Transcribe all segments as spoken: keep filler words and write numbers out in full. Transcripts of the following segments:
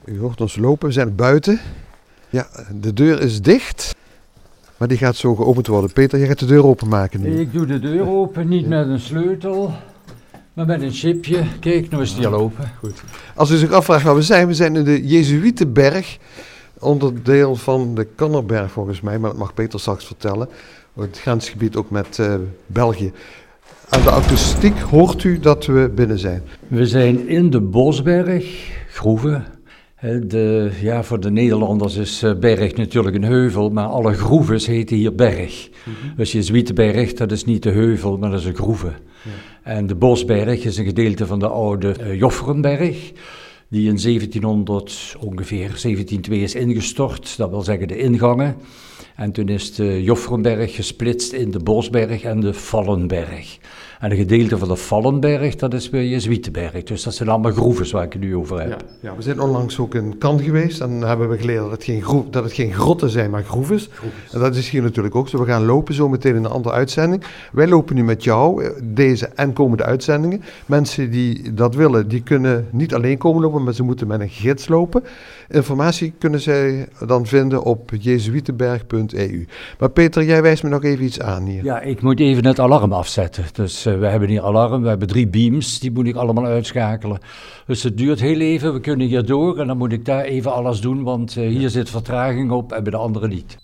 U hoort ons lopen, we zijn buiten. Ja, de deur is dicht, maar die gaat zo geopend worden. Peter, jij gaat de deur openmaken nu. Ik doe de deur open, niet met een sleutel, maar met een chipje. Kijk, nu is die al open. Goed. Als u zich afvraagt waar we zijn, we zijn in de Jezuïetenberg, onderdeel van de Kannerberg volgens mij, maar dat mag Peter straks vertellen. Het grensgebied ook met uh, België. Aan de akoestiek hoort u dat we binnen zijn. We zijn in de Bosberg, groeven. De, ja, voor de Nederlanders is berg natuurlijk een heuvel, maar alle groeves heten hier berg. Mm-hmm. Dus Jezuïetenberg, dat is niet de heuvel, maar dat is een groeve. Ja. En de Bosberg is een gedeelte van de oude uh, Joffrenberg, die in zeventienhonderd, ongeveer zeventienhonderdtwee is ingestort, dat wil zeggen de ingangen. En toen is de Joffrenberg gesplitst in de Bosberg en de Vallenberg. En een gedeelte van de Vallenberg, dat is weer Jezuïetenberg. Dus dat zijn allemaal groeves waar ik het nu over heb. Ja, ja, we zijn onlangs ook in Cannes geweest en dan hebben we geleerd dat het geen, groef, dat het geen grotten zijn, maar groeves. groeves. En dat is hier natuurlijk ook zo. We gaan lopen zo meteen in een andere uitzending. Wij lopen nu met jou, deze en komende uitzendingen. Mensen die dat willen, die kunnen niet alleen komen lopen, maar ze moeten met een gids lopen. Informatie kunnen zij dan vinden op jezuïetenberg punt e u. Maar Peter, jij wijst me nog even iets aan hier. Ja, ik moet even het alarm afzetten. Dus uh, we hebben hier alarm, we hebben drie beams, die moet ik allemaal uitschakelen. Dus het duurt heel even, we kunnen hier door en dan moet ik daar even alles doen, want uh, hier zit vertraging op en bij de andere niet.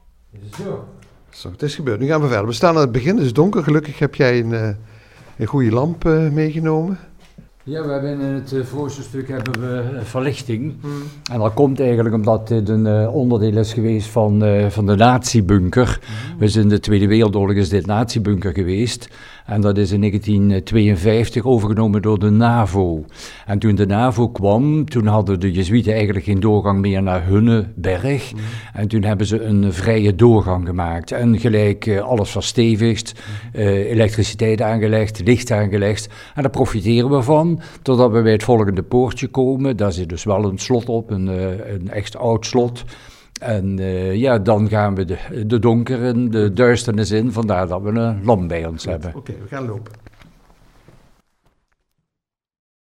Zo. Zo, het is gebeurd. Nu gaan we verder. We staan aan het begin, het is donker. Gelukkig heb jij een, uh, een goede lamp uh, meegenomen. Ja, we hebben in het uh, voorste stuk hebben we uh, verlichting. Hmm. En dat komt eigenlijk omdat dit een uh, onderdeel is geweest van, uh, van de nazi-bunker. Hmm. Dus in de Tweede Wereldoorlog is dit nazi-bunker geweest. En dat is in negentien tweeënvijftig overgenomen door de NAVO. En toen de NAVO kwam, toen hadden de Jezuïeten eigenlijk geen doorgang meer naar Hunneberg. Mm. En toen hebben ze een vrije doorgang gemaakt. En gelijk uh, alles verstevigd, uh, elektriciteit aangelegd, licht aangelegd. En daar profiteren we van, totdat we bij het volgende poortje komen. Daar zit dus wel een slot op, een, uh, een echt oud slot. En uh, ja, dan gaan we de, de donker en de duisternis in, vandaar dat we een lamp bij ons hebben. Oké, okay, we gaan lopen.